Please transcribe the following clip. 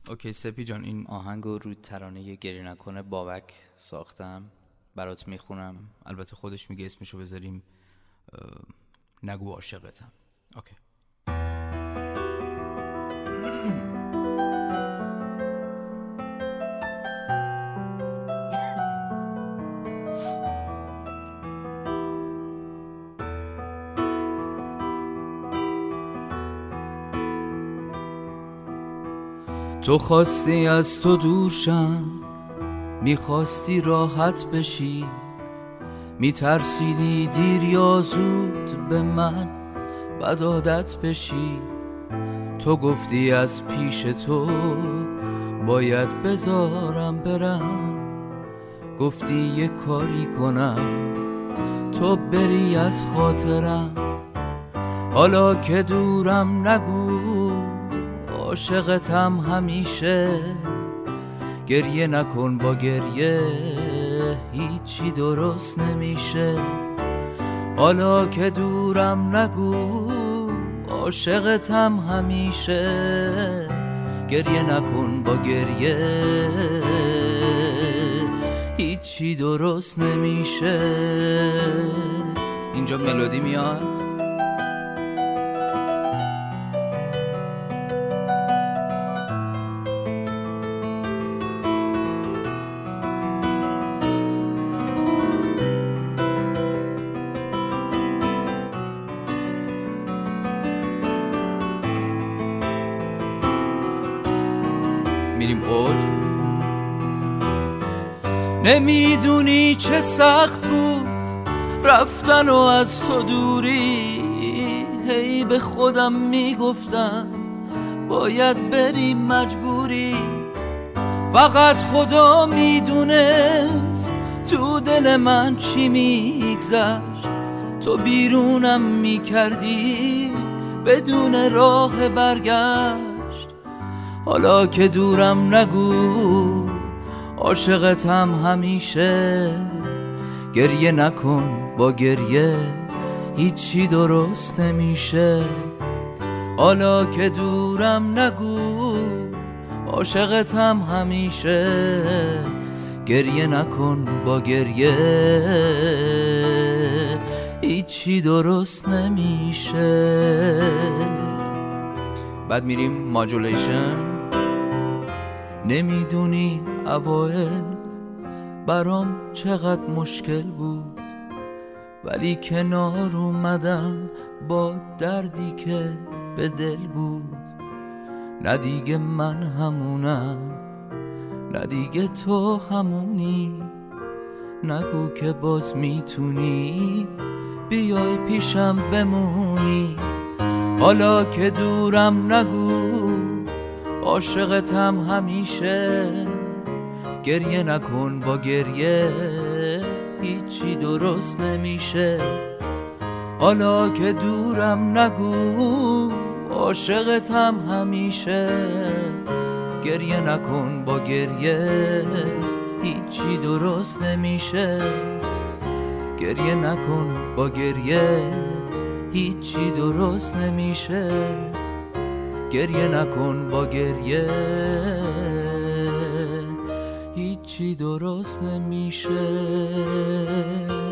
اوکی سپی جان، این آهنگو رو ترانه گریه نکنه بابک ساختم، برات میخونم. البته خودش میگه اسمشو بذاریم نگو عاشقتم. اوکی. تو خواستی از تو دورشم، میخواستی راحت بشی، میترسیدی دیر یا زود به من بد عادت بشی. تو گفتی از پیش تو باید بذارم برم، گفتی یه کاری کنم تو بری از خاطرم. حالا که دورم نگو عاشقتم همیشه، گریه نکن با گریه هیچی درست نمیشه. حالا که دورم نگو عاشقتم همیشه، گریه نکن با گریه هیچی درست نمیشه. اینجا ملودی میاد. میریم اوج. نمیدونی چه سخت بود رفتن و از تو دوری، هی به خودم میگفتم باید بری مجبوری. فقط خدا میدونست تو دل من چی میگذشت، تو بیرونم میکردی بدون راه برگشت. حالا که دورم نگو عاشقتم همیشه، گریه نکن با گریه هیچی درست نمیشه. حالا که دورم نگو عاشقتم همیشه، گریه نکن با گریه هیچی درست نمیشه. بعد میریم ماجولیشن. نمیدونی اوایل برام چقدر مشکل بود، ولی کنار اومدم با دردی که به دل بود. نه دیگه من همونم، نه دیگه تو همونی، نگو که باز میتونی بیای پیشم بمونی. حالا که دورم نگو عاشقتم همیشه، گریه نکن با گریه هیچی درست نمیشه. حالا که دورم نگو عاشقتم همیشه، گریه نکن با گریه هیچی درست نمیشه. گریه نکن با گریه هیچی درست نمیشه. گریه نکن با گریه هیچی درست نمیشه.